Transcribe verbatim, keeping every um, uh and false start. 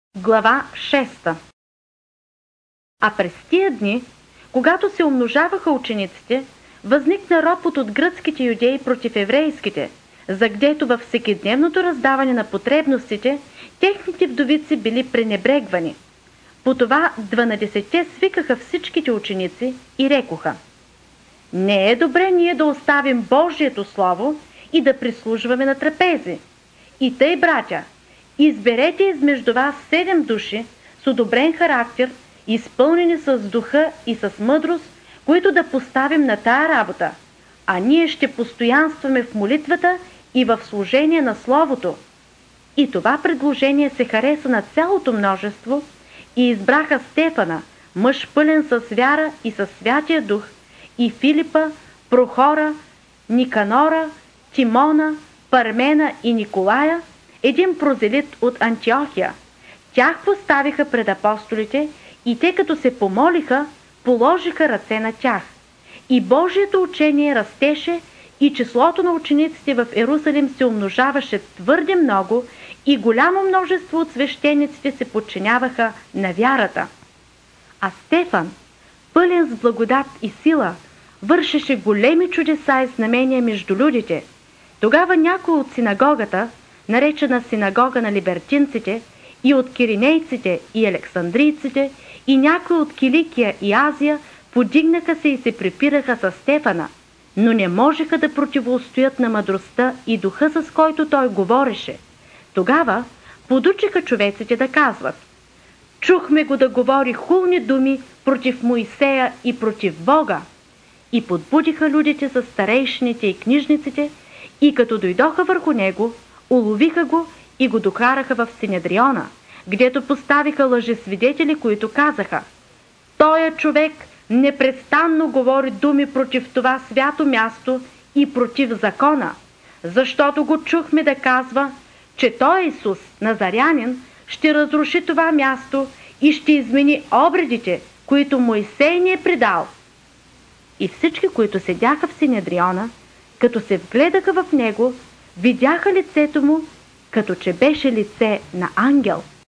Глава шеста. А през тия дни, когато се умножаваха учениците, възникна ропот от гръцките юдеи против еврейските, за гдето във всекидневното раздаване на потребностите, техните вдовици били пренебрегвани. По това дванадесетте свикаха всичките ученици и рекоха: не е добре ние да оставим Божието Слово и да прислужваме на трапези. И тъй, братя, изберете измежду вас седем души с одобрен характер, изпълнени с духа и с мъдрост, които да поставим на тая работа, а ние ще постоянстваме в молитвата и в служение на Словото. И това предложение се хареса на цялото множество и избраха Стефана, мъж пълен с вяра и със Святия Дух, и Филипа, Прохора, Никанора, Тимона, Пармена и Николая, един прозелит от Антиохия. Тях поставиха пред апостолите и те, като се помолиха, положиха ръце на тях. И Божието учение растеше и числото на учениците в Ерусалим се умножаваше твърде много и голямо множество от свещениците се подчиняваха на вярата. А Стефан, пълен с благодат и сила, вършеше големи чудеса и знамения между людите. Тогава някой от синагогата, наречена синагога на либертинците, и от киринейците и александрийците, и някои от Киликия и Азия, подигнаха се и се припираха със Стефана, но не можеха да противостоят на мъдростта и духа, с който той говореше. Тогава подучиха човеците да казват: чухме го да говори хулни думи против Моисея и против Бога. И подбудиха людите с старейшините и книжниците, и като дойдоха върху него, уловиха го и го докараха в Синедриона, гдето поставиха лъжесвидетели, които казаха: тоя човек непрестанно говори думи против това свято място и против закона, защото го чухме да казва, че той Исус, Назарянин, ще разруши това място и ще измени обредите, които Моисей ни е предал. И всички, които седяха в Синедриона, като се вгледаха в него, видяха лицето му, като че беше лице на ангел.